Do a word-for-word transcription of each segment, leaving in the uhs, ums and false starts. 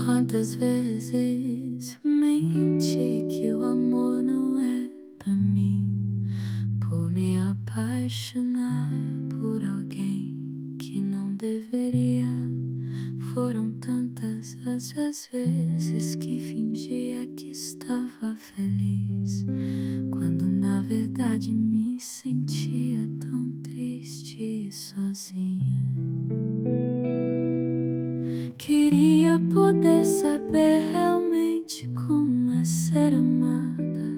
Quantas vezes menti que o amor não é pra mim, por me apaixonar por alguém que não deveria. Foram tantas as as vezes que fingia que estava feliz, quando na verdade me sentia tão triste e sozinha. Queria poder saber realmente como é ser amada,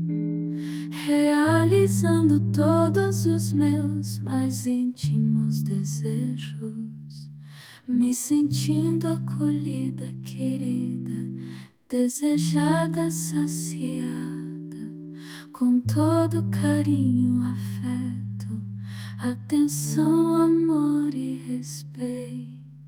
realizando todos os meus mais íntimos desejos, me sentindo acolhida, querida, desejada, saciada, com todo carinho, afeto, atenção, amor e respeito.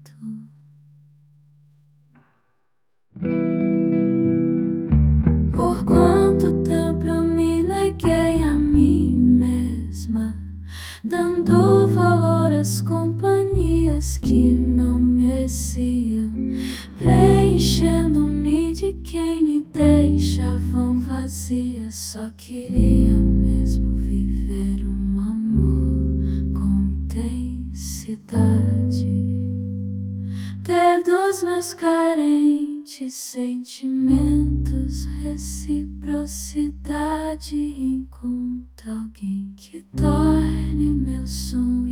Por quanto tempo eu me neguei a mim mesma, dando valor às companhias que não mereciam, preenchendo-me de quem me deixavam vazia. Só queria mesmo viver um amor com intensidade, ter dos meus carentes sentimentos reciprocidade, encontrar alguém que torne meu sonho